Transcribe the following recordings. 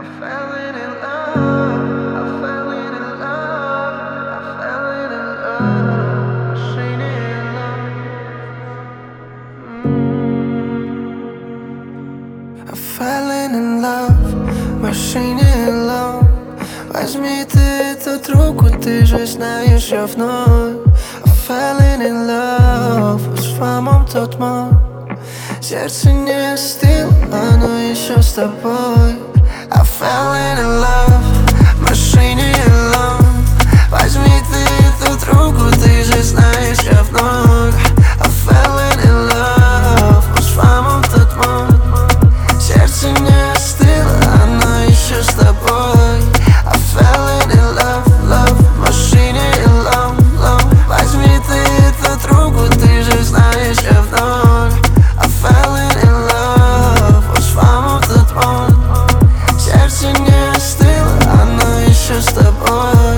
falling in love. I'm falling in love. I'm falling in love. Machine in love. I'm falling in love. Machine in love. Возьми ты эту трубку, ты же знаешь, я вновь. I'm falling in love. С вамом тот мой. Сердце не остыло, оно еще с тобой. I fell in love, машине love. Возьми ты эту трубку, ты же знаешь, я вновь. I fell in love, с вамом тот мой. Сердце не остыло, оно еще с тобой. I fell in love, love, машине love, love. Возьми ты эту трубку, ты же знаешь, я вновь. I fell in love, с вамом тот мой. Сердце не остыло, оно еще с тобой.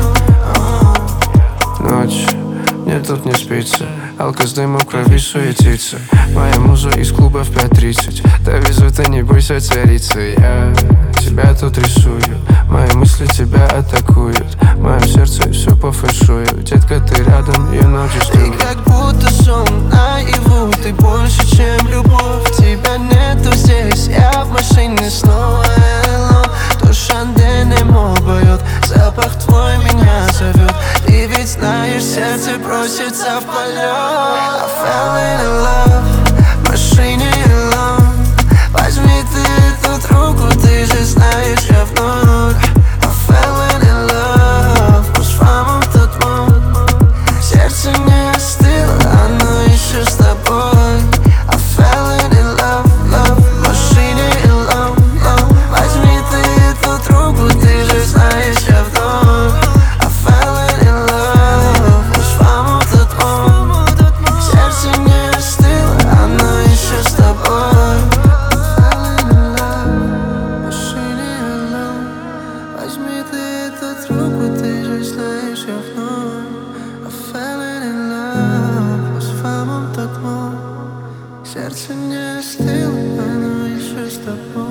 Ночь, мне тут не спится. Алка с дымом в крови суетится. Моя муза из клуба в 5:30. Довезу, ты не бойся, царица. Я тебя тут рисую. Мои мысли тебя атакуют. В моем сердце все по фэншую. Детка, ты рядом, you know just do Ты it. как будто сон наяву. Ты больше, чем любовь. Тебя нету здесь, я в машине снова. Hello, душа Денемо поет. Запах твой меня зовет. Ты ведь знаешь, сердце просится в полет. I fell in love, машине love. Возьми ты эту трубку, ты же знаешь, я вновь. I fell in love, с вамом тот мой. Сердце не остыло, оно еще с тобой. I fell in love, love, машине love, love. Возьми ты эту трубку, ты же знаешь, я вновь. I fell in love, с вамом тот мой. Сердце не остыло, оно еще с тобой. I fell in love, машине love. Возьми ты эту трубку, ты же знаешь, я вновь. I fell in love, с вамом тот мой. Сердце не остыло, оно еще с тобой.